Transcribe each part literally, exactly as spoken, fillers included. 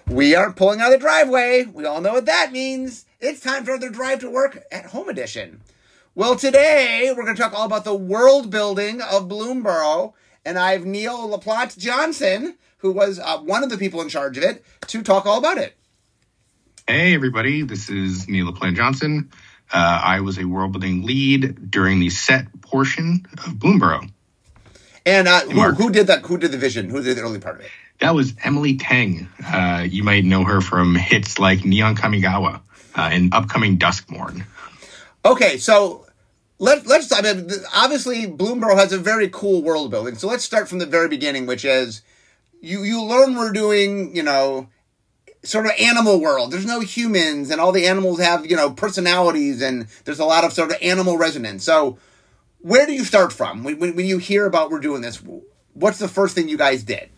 We aren't pulling out of the driveway. We all know what that means. It's time for another Drive to Work at Home edition. Well, today we're going to talk all about the world building of Bloomburrow, and I have Neil LaPlante Johnson, who was uh, one of the people in charge of it, to talk all about it. Hey, everybody. This is Neil LaPlante Johnson. Uh, I was a world building lead during the set portion of Bloomburrow. And uh, who, who did that? Who did the vision? Who did the early part of it? That was Emily Tang. Uh, you might know her from hits like Neon Kamigawa uh, and upcoming Duskmorn. Okay, so let, let's, I mean, obviously Bloomburrow has a very cool world building. So let's start from the very beginning, which is you, you learn we're doing, you know, sort of animal world. There's no humans, and all the animals have, you know, personalities, and there's a lot of sort of animal resonance. So where do you start from? When, when you hear about we're doing this, what's the first thing you guys did?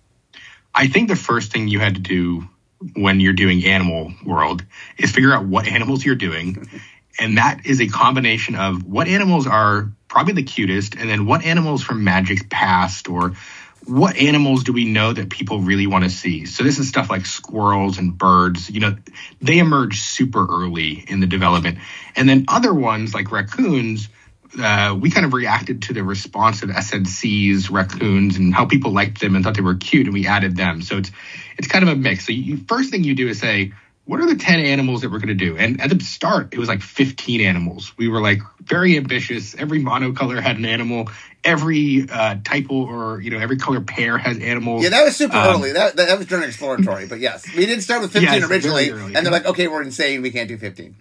I think the first thing you had to do when you're doing Animal World is figure out what animals you're doing. And that is a combination of what animals are probably the cutest, and then what animals from Magic's past, or what animals do we know that people really want to see. So this is stuff like squirrels and birds. You know, they emerge super early in the development. And then other ones like raccoons, Uh, we kind of reacted to the response of S N C's raccoons and how people liked them and thought they were cute, and we added them. So it's it's kind of a mix. So you, first thing you do is say, what are the ten animals that we're going to do? And at the start, it was like fifteen animals. We were like very ambitious. Every monocolor had an animal. Every uh, typo or, you know, every color pair has animals. Yeah, that was super um, early. That, that was during exploratory. But yes, we did start with fifteen yes, originally. And they're like, okay, we're insane. We can't do fifteen.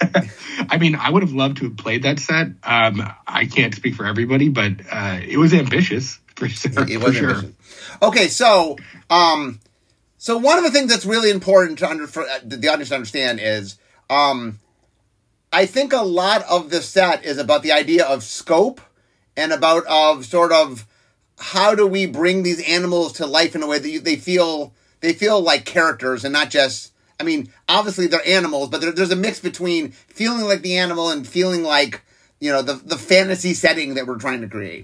I mean, I would have loved to have played that set. Um, I can't speak for everybody, but uh, it was ambitious for sure. It was for ambitious. Sure. Okay, so um, so one of the things that's really important to under, for the audience to understand is um, I think a lot of the set is about the idea of scope and about of sort of how do we bring these animals to life in a way that you, they feel they feel like characters and not just. I mean, obviously they're animals, but there, there's a mix between feeling like the animal and feeling like, you know, the the fantasy setting that we're trying to create.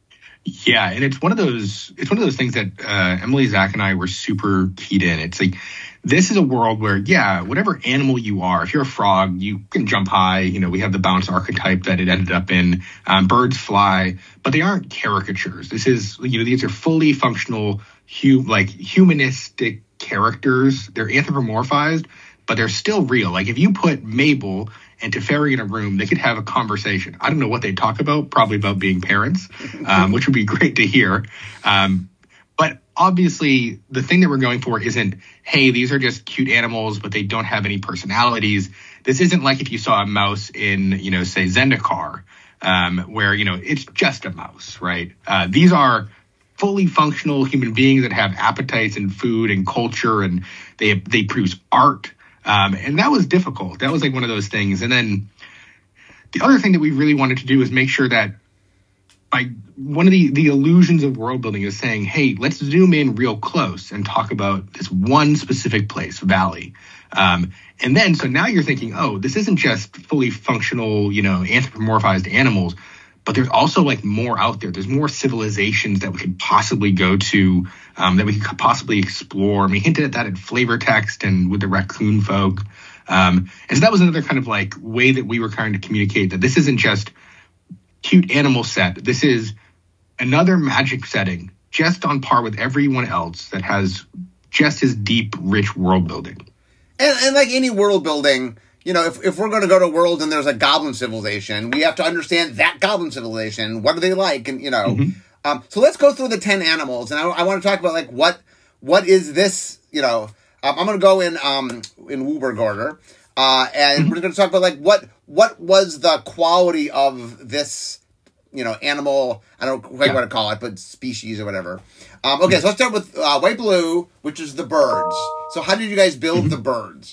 Yeah, and it's one of those it's one of those things that uh, Emily, Zach, and I were super keyed in. It's like, this is a world where, yeah, whatever animal you are, if you're a frog, you can jump high. You know, we have the bounce archetype that it ended up in. Um, birds fly, but they aren't caricatures. This is, you know, these are fully functional, hu- like humanistic characters. They're anthropomorphized, but they're still real. Like if you put Mabel and Teferi in a room, they could have a conversation. I don't know what they'd talk about, probably about being parents, um, which would be great to hear. Um, but obviously the thing that we're going for isn't, hey, these are just cute animals, but they don't have any personalities. This isn't like if you saw a mouse in, you know, say Zendikar, um, where, you know, it's just a mouse, right? Uh, these are fully functional human beings that have appetites and food and culture, and they they produce art. Um, and that was difficult. That was like one of those things. And then the other thing that we really wanted to do is make sure that, like, one of the, the illusions of world building is saying, hey, let's zoom in real close and talk about this one specific place, Valley. Um, and then, so now you're thinking, oh, this isn't just fully functional, you know, anthropomorphized animals, but there's also like more out there. There's more civilizations that we could possibly go to, um, that we could possibly explore. And we hinted at that in flavor text and with the raccoon folk. Um, and so that was another kind of like way that we were trying to communicate that this isn't just cute animal set. This is another Magic setting, just on par with everyone else that has just as deep, rich world building. And, and like any world building, you know, if, if we're going to go to a world and there's a goblin civilization, we have to understand that goblin civilization. What are they like? And, you know, mm-hmm. um, so let's go through the ten animals. And I, I want to talk about, like, what what is this, you know, um, I'm going to go in um, in Wooburg order. Uh, and mm-hmm. we're going to talk about, like, what what was the quality of this, you know, animal, I don't know what you want to call it, but species or whatever. Um, okay, so let's start with uh, White Blue, which is the birds. So how did you guys build mm-hmm. the birds?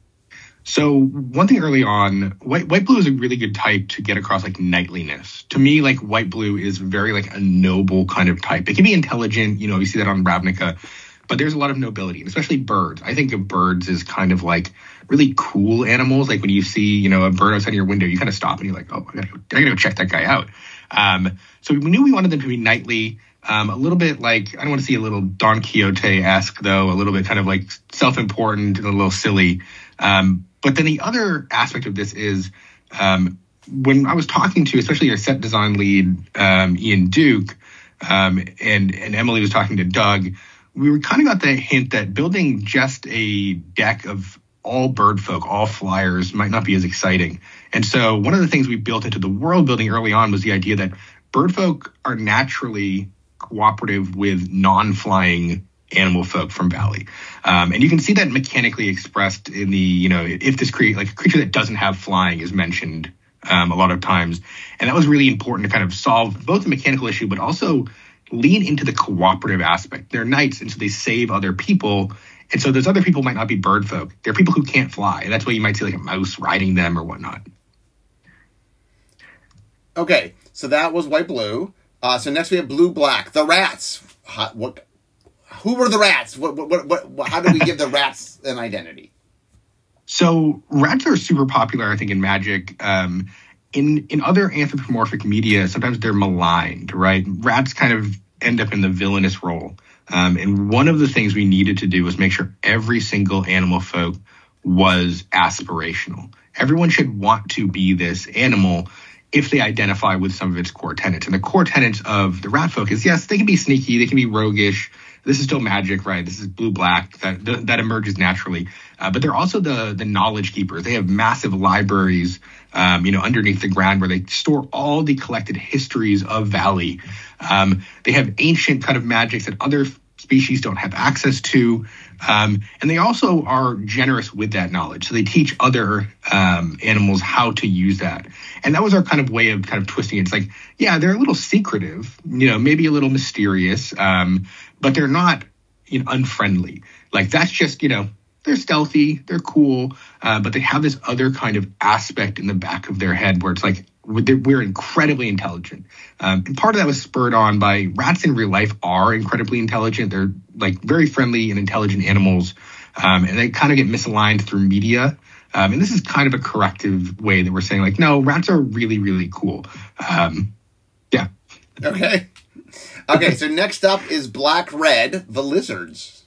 So one thing early on, white white blue is a really good type to get across like knightliness. To me, like white blue is very like a noble kind of type. It can be intelligent, you know, you see that on Ravnica, but there's a lot of nobility, and especially birds. I think of birds as kind of like really cool animals. Like when you see, you know, a bird outside your window, you kind of stop and you're like, oh, I gotta go, I gotta go check that guy out. Um, so we knew we wanted them to be knightly. Um, a little bit like, I don't want to see a little Don Quixote-esque, though, a little bit kind of like self-important and a little silly. Um, but then the other aspect of this is um, when I was talking to, especially our set design lead, um, Ian Duke, um, and, and Emily was talking to Doug, we were kind of got the hint that building just a deck of all bird folk, all flyers might not be as exciting. And so one of the things we built into the world building early on was the idea that bird folk are naturally cooperative with non-flying animal folk from Valley. Um, and you can see that mechanically expressed in the, you know, if this create like a creature that doesn't have flying is mentioned um, a lot of times. And that was really important to kind of solve both the mechanical issue, but also lean into the cooperative aspect. They're knights, and so they save other people. And so those other people might not be bird folk. They're people who can't fly. And that's why you might see like a mouse riding them or whatnot. Okay, so that was white-blue. Uh, so next we have blue-black. The rats. How, what? Who were the rats? What? What? What? what how do we give the rats an identity? So rats are super popular, I think, in Magic. Um, in in other anthropomorphic media, sometimes they're maligned, right? Rats kind of end up in the villainous role. Um, and one of the things we needed to do was make sure every single animal folk was aspirational. Everyone should want to be this animal if they identify with some of its core tenets. And the core tenets of the rat folk is, yes, they can be sneaky, they can be roguish. This is still Magic, right? This is blue-black. That that emerges naturally. Uh, but they're also the the knowledge keepers. They have massive libraries, um, you know, underneath the ground where they store all the collected histories of Valley. Um, they have ancient kind of magics that other species don't have access to. Um, and they also are generous with that knowledge. So they teach other um, animals how to use that. And that was our kind of way of kind of twisting it. It's like, yeah, they're a little secretive, you know, maybe a little mysterious, um, but they're not, you know, unfriendly. Like that's just, you know, they're stealthy, they're cool, uh, but they have this other kind of aspect in the back of their head where it's like, we're incredibly intelligent. Um, and part of that was spurred on by rats in real life are incredibly intelligent. They're like very friendly and intelligent animals. Um, and they kind of get misaligned through media. Um, and this is kind of a corrective way that we're saying like, no, rats are really, really cool. Um, yeah. Okay. Okay. So next up is black red, the lizards.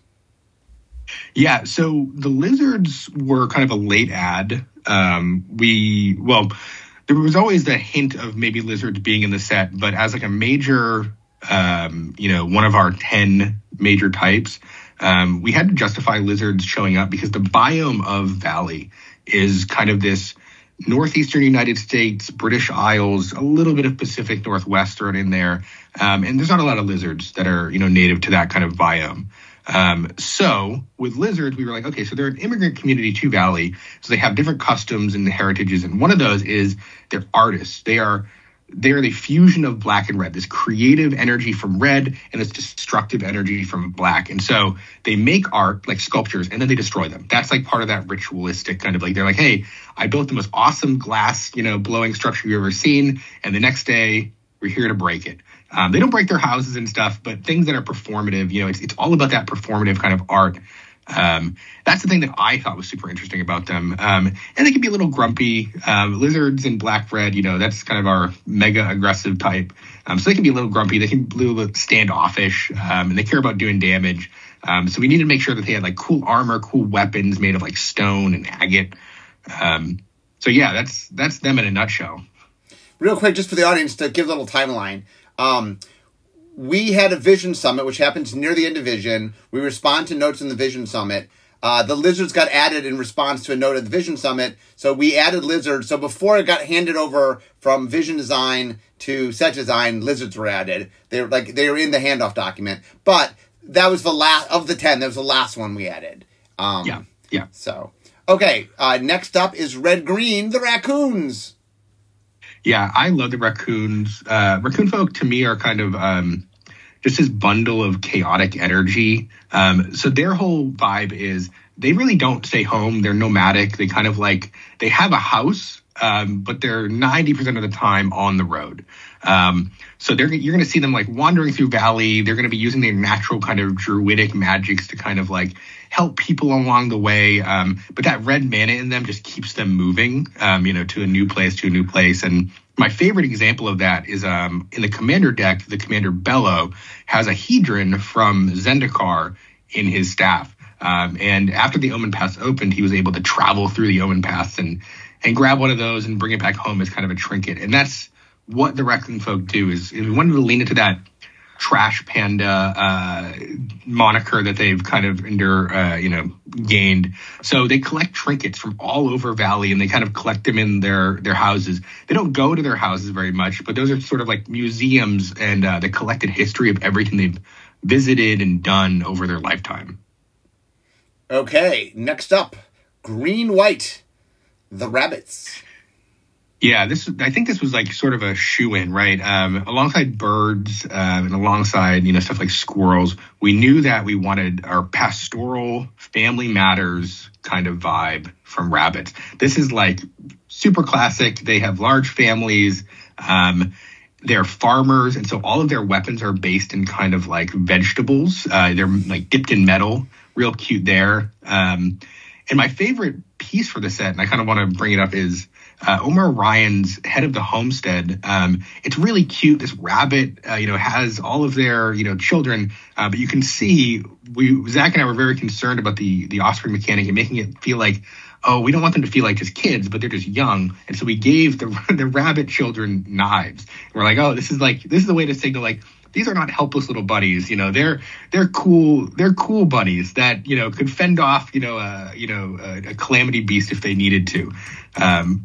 Yeah. So the lizards were kind of a late ad. Um, we, well, there was always the hint of maybe lizards being in the set, but as like a major, um, you know, one of our ten major types, um, we had to justify lizards showing up because the biome of Valley is kind of this northeastern United States, British Isles, a little bit of Pacific Northwest thrown in there. Um, and there's not a lot of lizards that are, you know, native to that kind of biome. Um, so with lizards, we were like, okay, so they're an immigrant community to Valley. So they have different customs and heritages. And one of those is they're artists. They are, they are the fusion of black and red, this creative energy from red and this destructive energy from black. And so they make art like sculptures and then they destroy them. That's like part of that ritualistic kind of like, they're like, hey, I built the most awesome glass, you know, blowing structure you've ever seen. And the next day we're here to break it. Um, they don't break their houses and stuff, but things that are performative, you know, it's it's all about that performative kind of art. Um, that's the thing that I thought was super interesting about them. Um, and they can be a little grumpy. Um, lizards and black red, you know, that's kind of our mega aggressive type. Um, so they can be a little grumpy. They can be a little standoffish, um, and they care about doing damage. Um, so we need to make sure that they had like cool armor, cool weapons made of like stone and agate. Um, so yeah, that's that's them in a nutshell. Real quick, just for the audience to give a little timeline. Um, we had a Vision Summit, which happens near the end of Vision. We respond to notes in the Vision Summit. Uh, the lizards got added in response to a note at the Vision Summit. So we added lizards. So before it got handed over from Vision Design to set design, lizards were added. They were like, they were in the handoff document, but that was the last of the ten. That was the last one we added. Um, yeah. Yeah. So, okay. Uh, next up is red green, the raccoons. Yeah, I love the raccoons. Uh, raccoon folk to me are kind of um, just this bundle of chaotic energy. Um, so their whole vibe is they really don't stay home. They're nomadic. They kind of like they have a house, um, but they're ninety percent of the time on the road. Um, so they're you're going to see them like wandering through Valley. They're going to be using their natural kind of druidic magics to kind of like help people along the way. Um, but that red mana in them just keeps them moving, um, you know, to a new place, to a new place. And My favorite example of that is um, in the commander deck, the Commander Bello has a Hedron from Zendikar in his staff. Um, and after the Omen Pass opened, he was able to travel through the Omen Pass and and grab one of those and bring it back home as kind of a trinket. And that's what the Reckling folk do, is, is we wanted to lean into that trash panda uh, moniker that they've kind of under, uh, you know, gained. So they collect trinkets from all over Valley, and they kind of collect them in their, their houses. They don't go to their houses very much, but those are sort of like museums and uh, the collected history of everything they've visited and done over their lifetime. Okay, next up, Green White, the rabbits. Yeah, this I think this was like sort of a shoe-in, right? Um, alongside birds um, and alongside, you know, stuff like squirrels, we knew that we wanted our pastoral family matters kind of vibe from rabbits. This is like super classic. They have large families. Um, they're farmers. And so all of their weapons are based in kind of like vegetables. Uh, they're like dipped in metal. Real cute there. Um, and my favorite piece for the set, and I kind of want to bring it up, is Uh, Omar Ryan's Head of the Homestead. Um, it's really cute. This rabbit, uh, you know, has all of their, you know, children, uh, but you can see we, Zach and I were very concerned about the, the offspring mechanic and making it feel like, oh, we don't want them to feel like just kids, but they're just young. And so we gave the, the rabbit children knives. And we're like, oh, this is like, this is the way to signal, like, these are not helpless little buddies, you know, they're, they're cool, they're cool buddies that, you know, could fend off, you know, uh, you know, a, a calamity beast if they needed to. Um,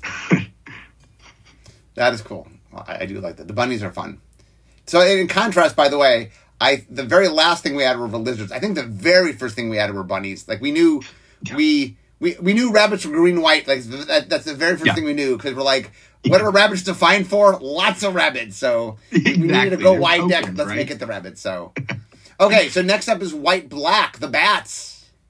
That is cool. I, I do like that. The bunnies are fun. So in contrast, by the way, I the very last thing we added were lizards. I think the very first thing we added were bunnies. Like we knew yeah. we, we we knew rabbits were green and white. Like that, that's the very first yeah. thing we knew, because we're like, what are rabbits defined for? Lots of rabbits. So exactly. we needed to go They're wide open, deck. Let's right? make it the rabbits. So okay. So next up is white black, the bats.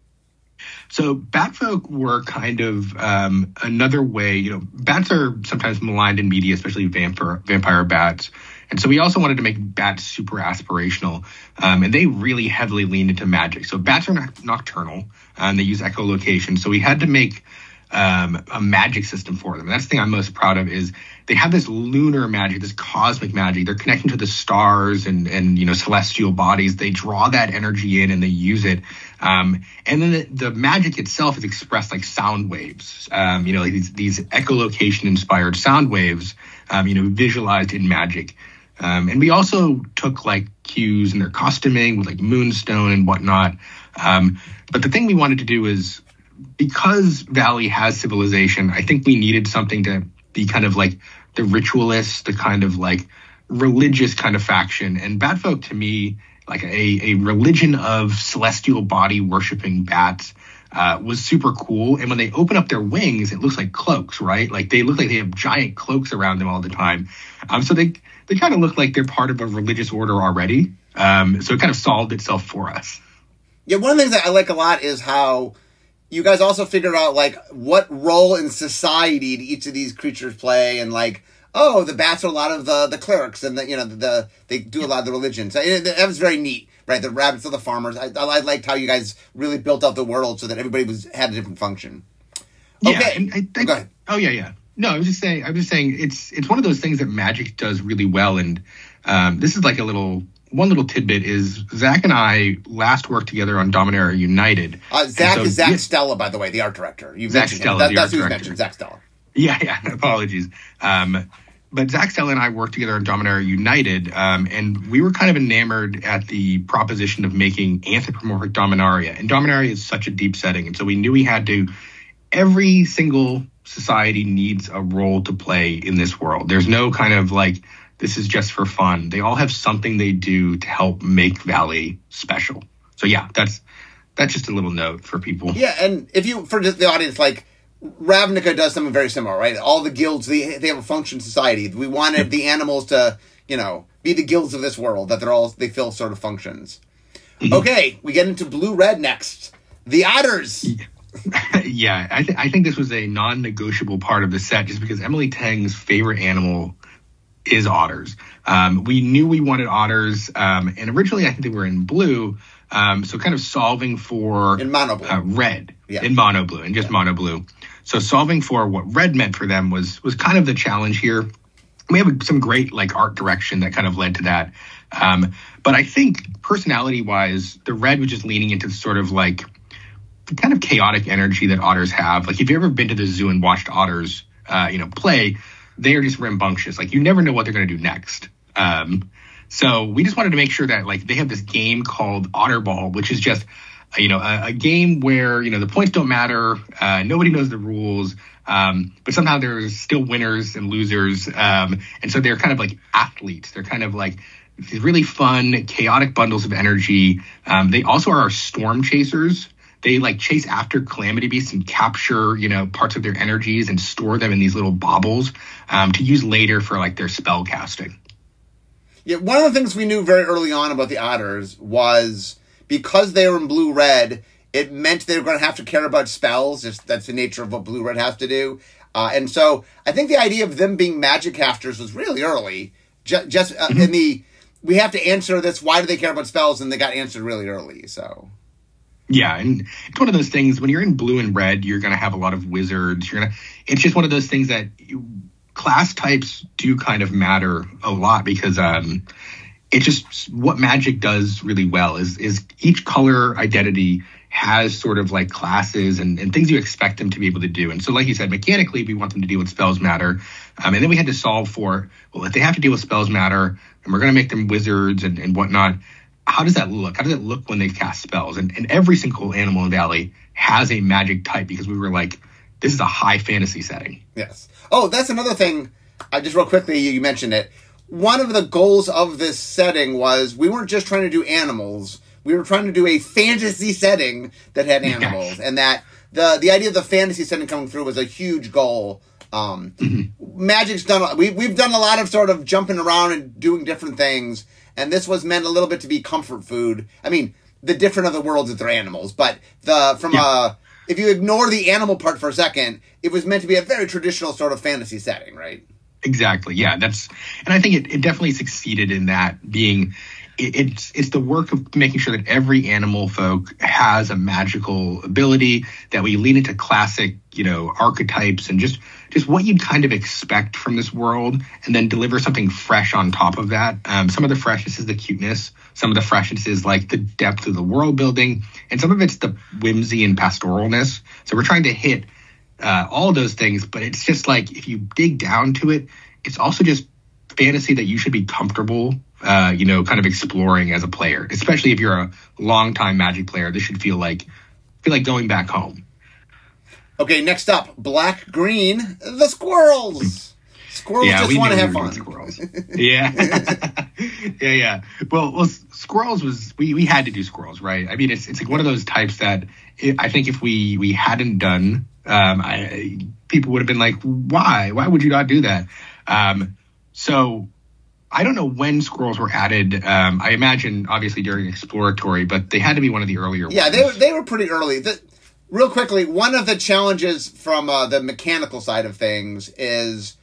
So Batfolk were kind of um, another way, you know, bats are sometimes maligned in media, especially vampire, vampire bats. And so we also wanted to make bats super aspirational. Um, and they really heavily leaned into magic. So bats are noc- nocturnal, and they use echolocation. So we had to make um, a magic system for them. And that's the thing I'm most proud of, is they have this lunar magic, this cosmic magic. They're connecting to the stars and, and you know, celestial bodies. They draw that energy in and they use it. Um, and then the, the magic itself is expressed like sound waves, um, you know, like these, these echolocation inspired sound waves, um, you know, visualized in magic. Um, and we also took like cues in their costuming with like moonstone and whatnot. Um, but the thing we wanted to do is, because Valley has civilization, I think we needed something to be kind of like the ritualist, the kind of like religious kind of faction. And Batfolk, to me, like a, a religion of celestial body worshipping bats, uh, was super cool. And when they open up their wings, it looks like cloaks, right? Like they look like they have giant cloaks around them all the time. Um, so they they kind of look like they're part of a religious order already. Um, so it kind of solved itself for us. Yeah, one of the things that I like a lot is how you guys also figured out like what role in society do each of these creatures play, and like, oh, the bats are a lot of the, the clerics, and the, you know, the, the they do a lot of the religion. So it, that was very neat, right? The rabbits are the farmers. I, I liked how you guys really built out the world so that everybody was had a different function. Okay, yeah, and I think, go ahead. Oh yeah, yeah. No, I was just saying. I was just saying it's it's one of those things that Magic does really well, and um, this is like a little one little tidbit is Zach and I last worked together on Dominaria United. Uh, Zach so, is Zach yeah, Stella, by the way, the art director. You Zach mentioned Stella, that, the that's art who you director. mentioned, Zach Stella. Yeah, yeah. Apologies. Um, but Zach Stella and I worked together on Dominaria United, um, and we were kind of enamored at the proposition of making anthropomorphic Dominaria. And Dominaria is such a deep setting, and so we knew we had to. Every single society needs a role to play in this world. There's no kind of like, this is just for fun. They all have something they do to help make Valley special. So yeah, that's that's just a little note for people. Yeah, and if you, for the audience, like, Ravnica does something very similar, right? All the guilds, they, they have a function society. We wanted the animals to, you know, be the guilds of this world, that they're all, they fill sort of functions. Mm-hmm. Okay, we get into blue-red next. The otters! Yeah. yeah, I, th- I think this was a non-negotiable part of the set, just because Emily Tang's favorite animal is otters. Um, we knew we wanted otters, um, and originally I think they were in blue, um, so kind of solving for in mono blue. Uh, red, yeah. in mono blue, and just yeah. mono blue. So solving for what red meant for them was was kind of the challenge here. we have some great like art direction that kind of led to that. Um, but I think personality wise, the red was just leaning into sort of like the kind of chaotic energy that otters have. Like if you've ever been to the zoo and watched otters, uh, you know, play, they are just rambunctious. Like you never know what they're going to do next. Um, so we just wanted to make sure that like they have this game called Otter Ball, which is just, you know, a, a game where, you know, the points don't matter. Uh, nobody knows the rules. Um, but somehow there's still winners and losers. Um, and so they're kind of like athletes. They're kind of like these really fun, chaotic bundles of energy. Um, they also are storm chasers. They like chase after calamity beasts and capture, you know, parts of their energies and store them in these little baubles um, to use later for like their spell casting. Yeah, one of the things we knew very early on about the otters was because they were in blue-red, it meant they were going to have to care about spells. Just that's the nature of what blue-red has to do. Uh, and so I think the idea of them being magic casters was really early. Just, just uh, mm-hmm. in the, we have to answer this, why do they care about spells? And they got answered really early, so... Yeah, and it's one of those things, when you're in blue and red, you're going to have a lot of wizards. You're gonna. It's just one of those things that you, class types do kind of matter a lot because um, it's just what Magic does really well is is each color identity has sort of like classes and, and things you expect them to be able to do. And so like you said, mechanically, we want them to deal with spells matter. Um, and then we had to solve for, well, if they have to deal with spells matter and we're going to make them wizards and, and whatnot, how does that look? How does it look when they cast spells? And, and every single animal in Valley has a magic type because we were like, this is a high fantasy setting. Yes. Oh, that's another thing. I just real quickly, you mentioned it. One of the goals of this setting was we weren't just trying to do animals. We were trying to do a fantasy setting that had animals. Yes. And that the the idea of the fantasy setting coming through was a huge goal. Um, mm-hmm. Magic's done, we, we've done a lot of sort of jumping around and doing different things. And this was meant a little bit to be comfort food. I mean, the different of the worlds that they're animals, but the from yeah. uh if you ignore the animal part for a second, it was meant to be a very traditional sort of fantasy setting, right? Exactly. Yeah, that's, and I think it, it definitely succeeded in that being. It, it's it's the work of making sure that every animal folk has a magical ability, that we lean into classic, you know, archetypes and just just what you'd kind of expect from this world, and then deliver something fresh on top of that. Um, some of the freshness is the cuteness. Some of the freshness is like the depth of the world building, and some of it's the whimsy and pastoralness. So we're trying to hit uh, all those things, but it's just like if you dig down to it, it's also just fantasy that you should be comfortable, uh, you know, kind of exploring as a player. Especially if you're a longtime Magic player, this should feel like feel like going back home. Okay, next up, black green, the squirrels. Squirrels yeah, just want to have we fun. Squirrels. yeah, yeah, yeah. Well, well, squirrels was we, we had to do squirrels, right? I mean, it's it's like one of those types that it, I think if we we hadn't done, um, I, people would have been like, why? Why would you not do that? Um, so I don't know when squirrels were added. Um, I imagine obviously during exploratory, but they had to be one of the earlier yeah, ones. they were they were pretty early. The, real quickly, one of the challenges from uh, the mechanical side of things is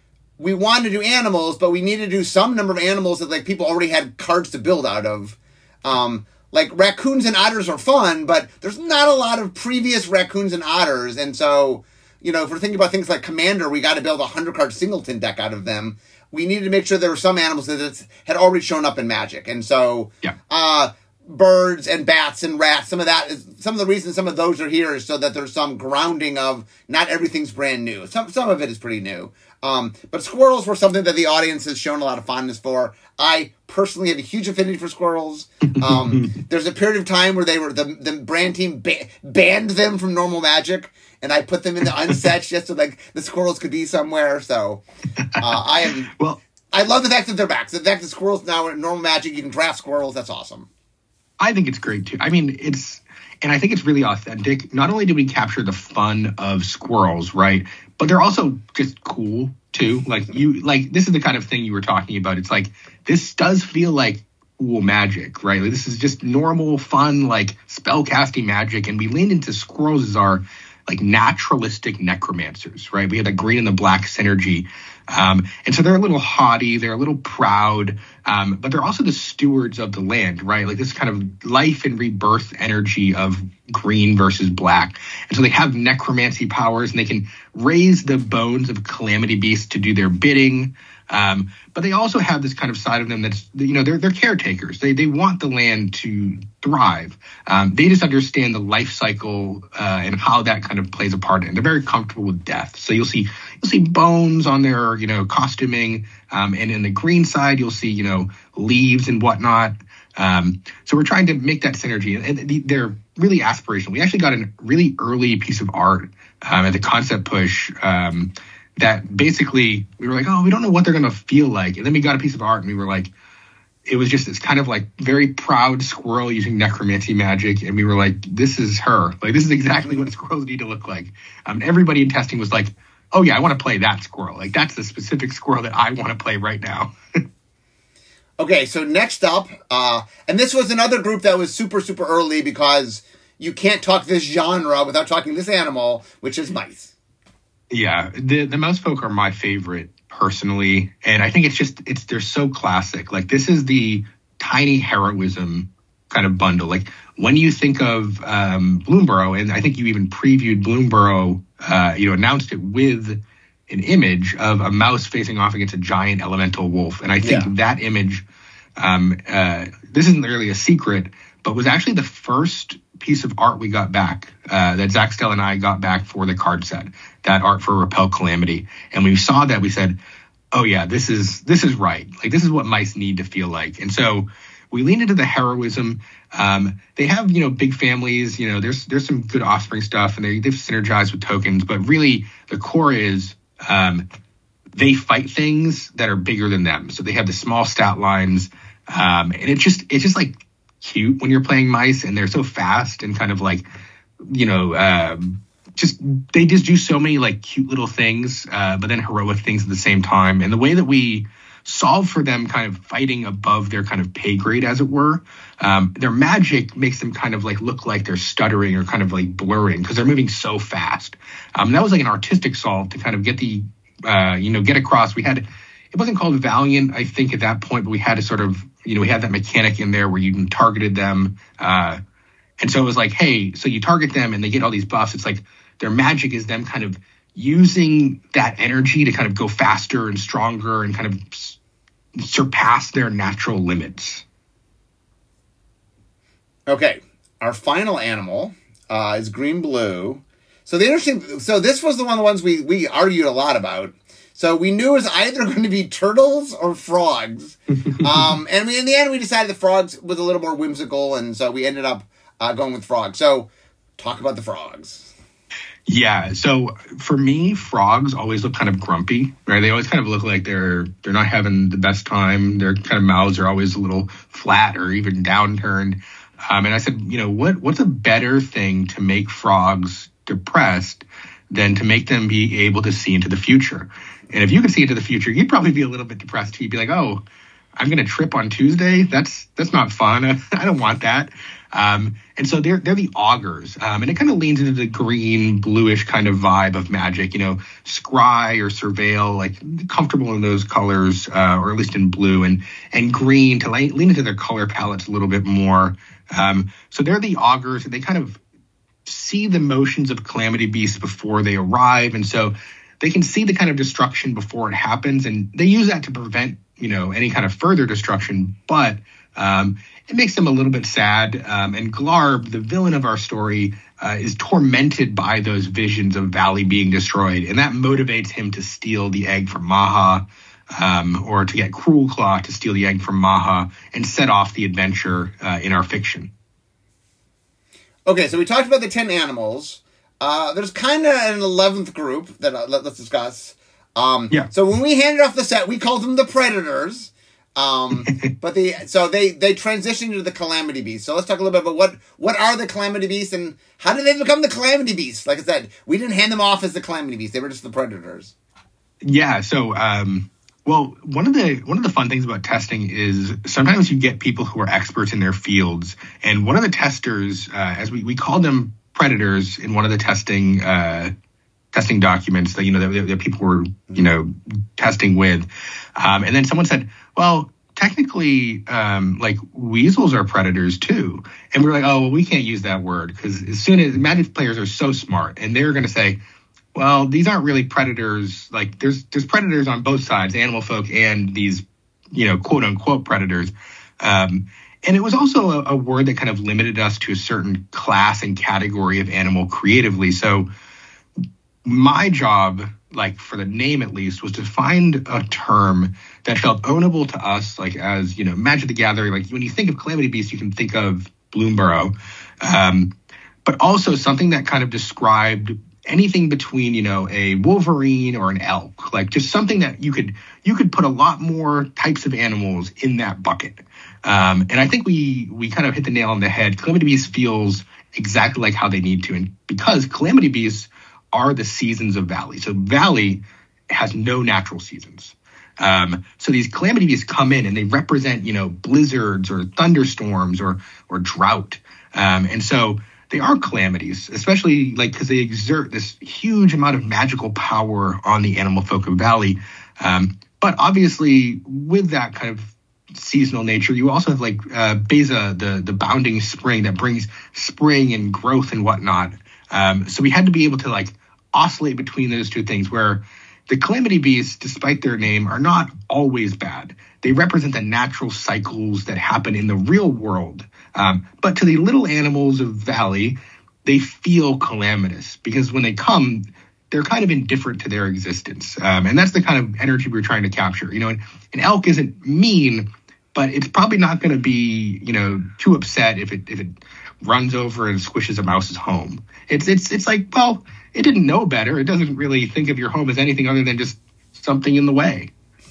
we wanted to do animals, but we needed to do some number of animals that like people already had cards to build out of. Um, like raccoons and otters are fun, but there's not a lot of previous raccoons and otters, and so you know if we're thinking about things like Commander, we got to build a hundred card singleton deck out of them. We needed to make sure there were some animals that had already shown up in Magic. And so yeah. uh, birds and bats and rats, some of that is some of the reason some of those are here is so that there's some grounding of not everything's brand new. Some some of it is pretty new. Um, but squirrels were something that the audience has shown a lot of fondness for. I personally have a huge affinity for squirrels. Um, there's a period of time where they were the the brand team ba- banned them from normal Magic. And I put them in the unsets just so like the squirrels could be somewhere. So uh, I am. Well, I love the fact that they're back. The fact that squirrels now are in normal Magic, you can draft squirrels. That's awesome. I think it's great too. I mean, it's and I think it's really authentic. Not only did we capture the fun of squirrels, right, but they're also just cool too. Like you, like this is the kind of thing you were talking about. It's like this does feel like cool Magic, right? Like this is just normal, fun, like spell casting Magic, and we leaned into squirrels as our like naturalistic necromancers, right? We have the green and the black synergy. Um, and so they're a little haughty, they're a little proud, um, but they're also the stewards of the land, right? Like this kind of life and rebirth energy of green versus black. And so they have necromancy powers and they can raise the bones of calamity beasts to do their bidding. Um, but they also have this kind of side of them that's, you know, they're they're caretakers. They they want the land to thrive. Um, they just understand the life cycle uh, and how that kind of plays a part in it. They're very comfortable with death. So you'll see you'll see bones on their, you know, costuming, um, and in the green side you'll see, you know, leaves and whatnot. Um, so we're trying to make that synergy, and they're really aspirational. We actually got a really early piece of art um, at the concept push um, that basically we were like, oh, we don't know what they're going to feel like. And then we got a piece of art and we were like, it was just this kind of like very proud squirrel using necromancy magic. And we were like, this is her. Like, this is exactly what squirrels need to look like. Um, everybody in testing was like, oh yeah, I want to play that squirrel. Like, that's the specific squirrel that I want to play right now. Okay, so next up, uh, and this was another group that was super, super early because you can't talk this genre without talking this animal, which is mice. Yeah, the the mouse folk are my favorite personally, and I think it's just it's they're so classic. Like, this is the tiny heroism kind of bundle. Like, when you think of um, Bloomburrow, and I think you even previewed Bloomburrow, uh, you know, announced it with an image of a mouse facing off against a giant elemental wolf. And I think yeah. that image, um, uh, this isn't really a secret, but was actually the first piece of art we got back, uh, that Zach Stell and I got back for the card set, that art for Repel Calamity. And we saw that, we said, oh yeah, this is, this is right. Like, this is what mice need to feel like. And so we leaned into the heroism. Um, they have, you know, big families, you know, there's, there's some good offspring stuff, and they, they've synergized with tokens, but really the core is, Um, they fight things that are bigger than them. So they have the small stat lines. Um, and it's just, it's just like cute when you're playing mice, and they're so fast and kind of like, you know, um, just, they just do so many like cute little things, uh, but then heroic things at the same time. And the way that we solve for them kind of fighting above their kind of pay grade, as it were, um, their magic makes them kind of like look like they're stuttering or kind of like blurring because they're moving so fast. Um, that was like an artistic solve to kind of get the, uh, you know, get across. We had, it wasn't called Valiant, I think, at that point, but we had to sort of, you know, we had that mechanic in there where you targeted them. Uh, and so it was like, hey, so you target them and they get all these buffs. It's like their magic is them kind of using that energy to kind of go faster and stronger and kind of s- surpass their natural limits. Okay, our final animal uh, is green blue. So the interesting, so this was the one of the ones we we argued a lot about. So we knew it was either going to be turtles or frogs, um, and we in the end we decided the frogs was a little more whimsical, and so we ended up uh, going with frogs. So talk about the frogs. Yeah, so for me, frogs always look kind of grumpy, right? They always kind of look like they're they're not having the best time. Their kind of mouths are always a little flat or even downturned. Um, and I said, you know, what what's a better thing to make frogs depressed than to make them be able to see into the future? And if you could see into the future, you'd probably be a little bit depressed. You'd be like, oh, I'm going to trip on Tuesday. That's that's not fun. I don't want that. Um, and so they're they're the augurs, um, and it kind of leans into the green, bluish kind of vibe of magic. You know, scry or surveil, like comfortable in those colors, uh, or at least in blue, and and green to lean, lean into their color palettes a little bit more. Um, so they're the augurs. They kind of see the motions of Calamity Beasts before they arrive, and so they can see the kind of destruction before it happens, and they use that to prevent, you know, any kind of further destruction. But um, it makes them a little bit sad. Um, and Glarb, the villain of our story, uh, is tormented by those visions of Valley being destroyed, and that motivates him to steal the egg from Maha, um, or to get Cruel Claw to steal the egg from Maha and set off the adventure uh, in our fiction. Okay, so we talked about the ten animals. Uh, there's kind of an eleventh group that uh, let, let's discuss. Um, yeah. So when we handed off the set, we called them the Predators. Um, but the so they they transitioned to the Calamity Beasts. So let's talk a little bit about what what are the Calamity Beasts and how did they become the Calamity Beasts? Like I said, we didn't hand them off as the Calamity Beasts; they were just the Predators. Yeah. So, um, well, one of the one of the fun things about testing is sometimes you get people who are experts in their fields, and one of the testers, uh, as we we called them Predators in one of the testing uh, testing documents that you know that, that people were you know testing with, um, and then someone said, well, technically, um, like weasels are predators too. And we're like, oh, well, we can't use that word because as soon as Magic players are so smart and they're going to say, well, these aren't really predators. Like there's there's predators on both sides, animal folk and these, you know, quote unquote predators. Um, and it was also a, a word that kind of limited us to a certain class and category of animal creatively. So my job, like for the name at least, was to find a term that felt ownable to us, like as, you know, Magic the Gathering. Like when you think of Calamity Beast, you can think of Bloomburrow, um, but also something that kind of described anything between, you know, a Wolverine or an elk, like just something that you could you could put a lot more types of animals in that bucket. Um, and I think we we kind of hit the nail on the head. Calamity Beast feels exactly like how they need to, and because Calamity Beasts are the seasons of Valley. So Valley has no natural seasons. Um, so these Calamity Beasts come in and they represent, you know, blizzards or thunderstorms or or drought. Um, and so they are calamities, especially like because they exert this huge amount of magical power on the animal folk of Valley. Um, but obviously with that kind of seasonal nature, you also have like uh, Beza, the, the bounding spring that brings spring and growth and whatnot. Um, so we had to be able to like oscillate between those two things where the Calamity Beasts, despite their name, are not always bad. They represent the natural cycles that happen in the real world. Um, but to the little animals of Valley, they feel calamitous because when they come, they're kind of indifferent to their existence. Um, and that's the kind of energy we're trying to capture. You know, an, an elk isn't mean, but it's probably not going to be, you know, too upset if it if it runs over and squishes a mouse's home. It's it's it's like, well, it didn't know better. It doesn't really think of your home as anything other than just something in the way.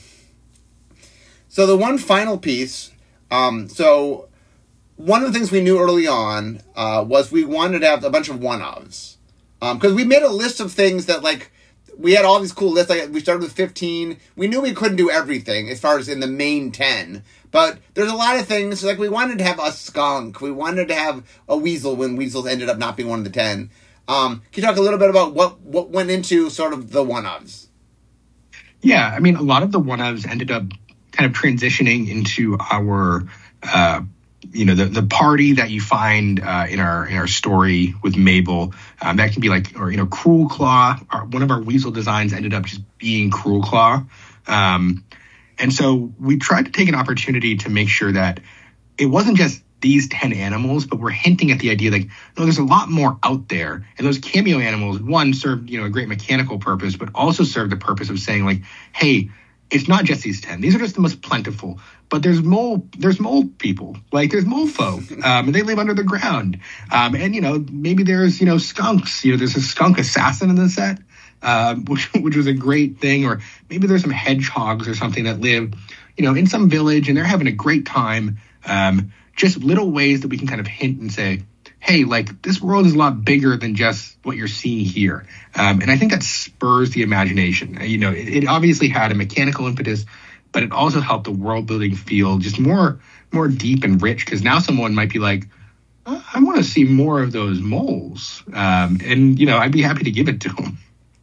So the one final piece, um, so one of the things we knew early on uh, was we wanted to have a bunch of one-ofs. Because um, we made a list of things that, like, we had all these cool lists. Like, we started with fifteen. We knew we couldn't do everything as far as in the main ten. But there's a lot of things, like we wanted to have a skunk. We wanted to have a weasel when weasels ended up not being one of the ten. Um, can you talk a little bit about what, what went into sort of the one-ofs? Yeah, I mean, a lot of the one-ofs ended up kind of transitioning into our, uh, you know, the, the party that you find uh, in our in our story with Mabel. Um, that can be like, or, you know, Cruel Claw. Our, one of our weasel designs ended up just being Cruel Claw. Um, and so we tried to take an opportunity to make sure that it wasn't just these ten animals, but we're hinting at the idea like, no, there's a lot more out there. And those cameo animals, one, served, you know, a great mechanical purpose, but also served the purpose of saying like, hey, it's not just these ten. These are just the most plentiful. But there's mole, there's mole people, like there's mole folk, um, and they live under the ground. Um, and, you know, maybe there's, you know, skunks. You know, there's a skunk assassin in the set, um, which, which was a great thing. Or maybe there's some hedgehogs or something that live, you know, in some village and they're having a great time. Um, just little ways that we can kind of hint and say, hey, like this world is a lot bigger than just what you're seeing here. Um, and I think that spurs the imagination. You know, it, it obviously had a mechanical impetus, but it also helped the world building feel just more more deep and rich, because now someone might be like, oh, I want to see more of those moles. Um, and, you know, I'd be happy to give it to them.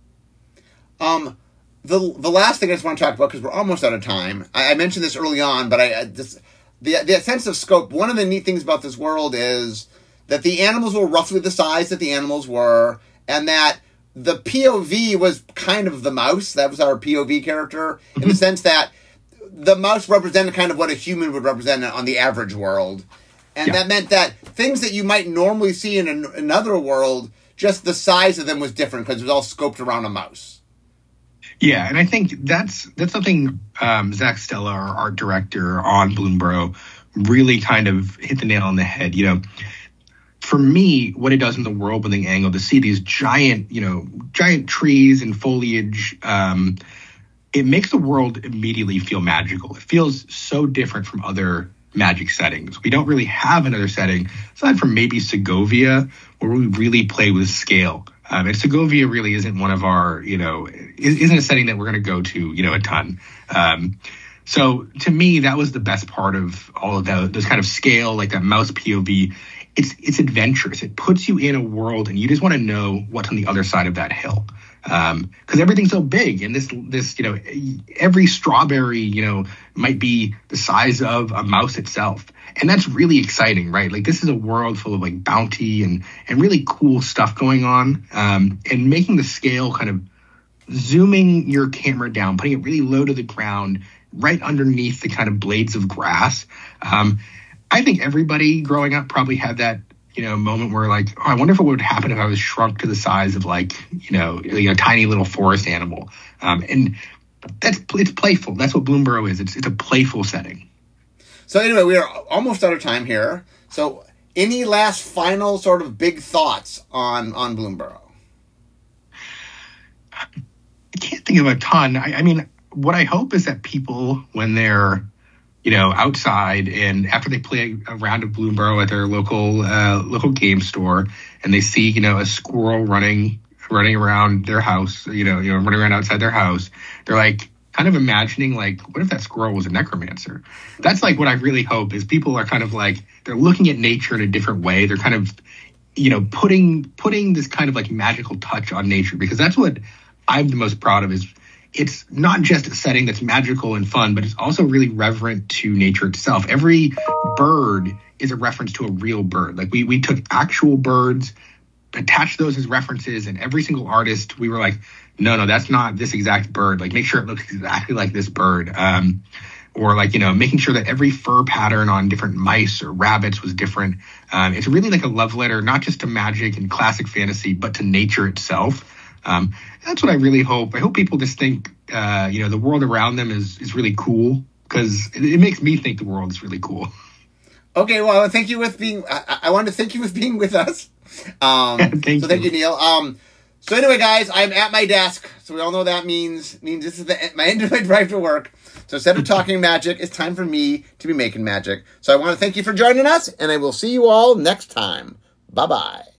Um, the the last thing I just want to talk about, because we're almost out of time. I, I mentioned this early on, but I, I this, the the sense of scope. One of the neat things about this world is that the animals were roughly the size that the animals were, and that the P O V was kind of the mouse. That was our P O V character, mm-hmm. in the sense that the mouse represented kind of what a human would represent on the average world. And yeah. that meant that things that you might normally see in an, another world, just the size of them was different because it was all scoped around a mouse. Yeah, and I think that's that's something um, Zach Stella, our art director on Bloomburrow, really kind of hit the nail on the head. You know, for me, what it does in the world building angle to see these giant, you know, giant trees and foliage, um, it makes the world immediately feel magical. It feels so different from other magic settings. We don't really have another setting, aside from maybe Segovia, where we really play with scale. Um, and Segovia really isn't one of our, you know, isn't a setting that we're going to go to, you know, a ton. Um, so to me, that was the best part of all of that, those kind of scale, like that mouse P O V. It's it's adventurous. It puts you in a world and you just want to know what's on the other side of that hill. Um, cause everything's so big, and this, this, you know, every strawberry, you know, might be the size of a mouse itself. And that's really exciting, right? Like, this is a world full of like bounty and, and really cool stuff going on. Um, and making the scale kind of zooming your camera down, putting it really low to the ground, right underneath the kind of blades of grass. Um, I think everybody growing up probably had that, you know, moment where like, oh, I wonder if what would happen if I was shrunk to the size of like, you know, a tiny little forest animal. Um, and that's, it's playful. That's what Bloomburrow is. It's, it's a playful setting. So anyway, we are almost out of time here. So any last final sort of big thoughts on, on Bloomburrow? I can't think of a ton. I, I mean, what I hope is that people, when they're, you know, outside and after they play a round of Bloomburrow at their local uh, local game store, and they see, you know, a squirrel running running around their house, you know, you know, running around outside their house, they're like kind of imagining like, what if that squirrel was a necromancer? That's like what I really hope is people are kind of like, they're looking at nature in a different way. They're kind of, you know, putting putting this kind of like magical touch on nature, because that's what I'm the most proud of. Is it's not just a setting that's magical and fun, but it's also really reverent to nature itself. Every bird is a reference to a real bird. Like we we took actual birds, attached those as references, and every single artist, we were like, no, no, that's not this exact bird. Like, make sure it looks exactly like this bird. Um, or like, you know, making sure that every fur pattern on different mice or rabbits was different. Um, it's really like a love letter, not just to magic and classic fantasy, but to nature itself. Um, that's what I really hope. I hope people just think, uh, you know, the world around them is, is really cool, because it, it makes me think the world is really cool. Okay, well, thank you with being, I, I wanted to thank you with being with us. Um, thank so thank you, Neil. Um, so anyway, guys, I'm at my desk. So we all know that means, means this is the, my end of my drive to work. So instead of talking magic, it's time for me to be making magic. So I want to thank you for joining us, and I will see you all next time. Bye-bye.